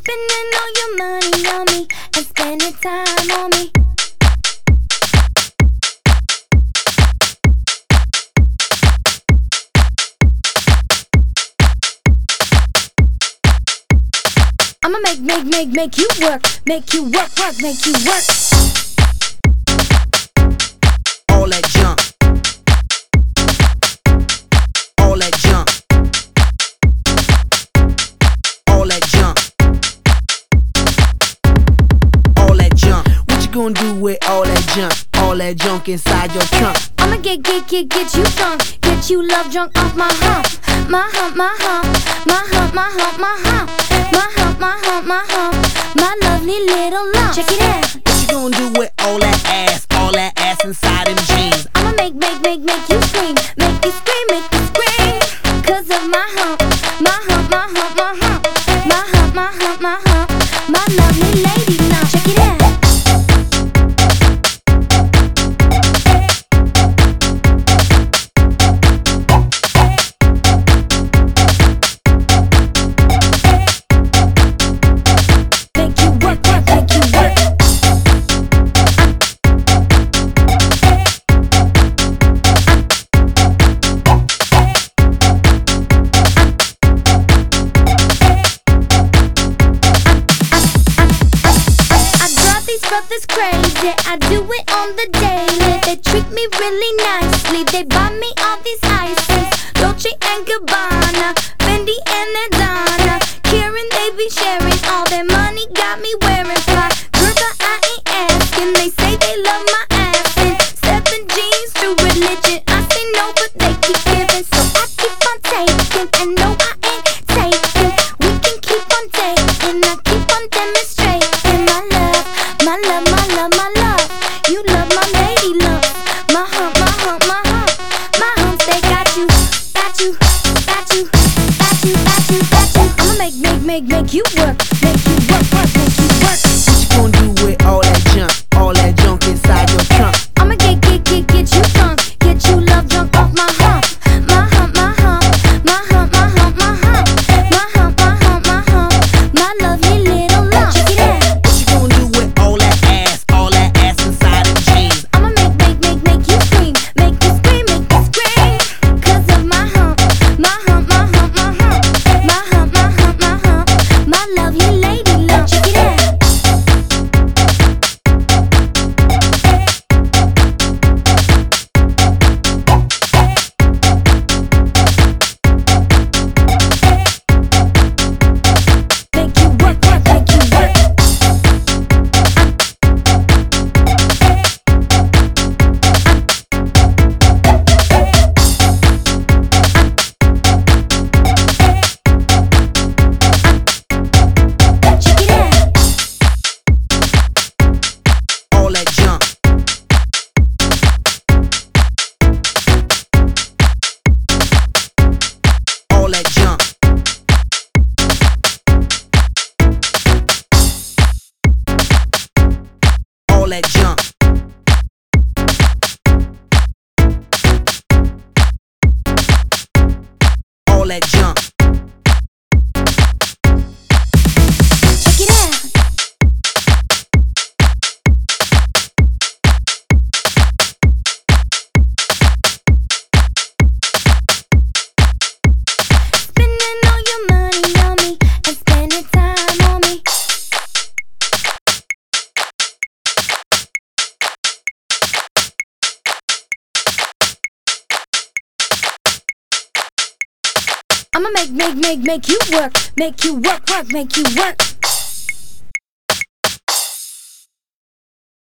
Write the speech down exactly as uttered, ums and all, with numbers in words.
Spending all your money on me and spending time on me. I'ma make, make, make, make you work, make you work, work, make you work. All that junk, all that junk, all that junk, all that junk. What you gonna do with all that junk, all that junk inside your trunk? I'ma get, get, get, get you drunk, get you love drunk off my hump, my hump, my hump, my hump, my hump, my hump, my hump, my hump, my hump, my lovely little lump. Check it out. What you gonna do with all that ass, all that ass inside them jeans? I'ma make, make, make, make you scream, make you scream, make you scream, 'cause of my hump, my hump, my hump, my hump, my hump, my hump, my hump, my lovely lady lump. Check it out. Brothers crazy, I do it on the daily. They treat me really nicely. They buy me all these ices, Dolce and Gabbana, Fendi and Adana. Karen, they be sharing all their money, got me wearing fly. Girl, but I ain't asking. They say they love my ass and seven jeans to religion. I say no, but they keep giving, so I keep on taking. And no, I ain't taking. We can keep on taking. I keep on demonstrating my love. My love, my love, my love. You love my lady love. My hump, my hump, my hump. My humps, they got you, got you, got you, got you, got you, got you. I'ma make, make, make, make you work, make you work, work, make you work. What you gonna do with all that junk, all that junk inside your trunk? I'ma get, get, get, get you drunk, get you love drunk off my hump, my hump, my hump, my hump, my hump, my hump, my hump, my hump, my hump, my lovely little lump. Check it out. What you gonna do with all that ass, all that ass inside them jeans? I'ma make, make, make, make you scream, make you scream, make you scream, 'cause of my hump, my hump, my hump, my hump, my hump, my hump, my hump, my lovely lady lump. Check it out. Make you work, work, make you work. Check it out. All that junk, all that junk, all that junk, all that junk. Check it out. Spending all your money on me and spending time on me. I'ma make, make, make, make you work, make you work, work, make you work.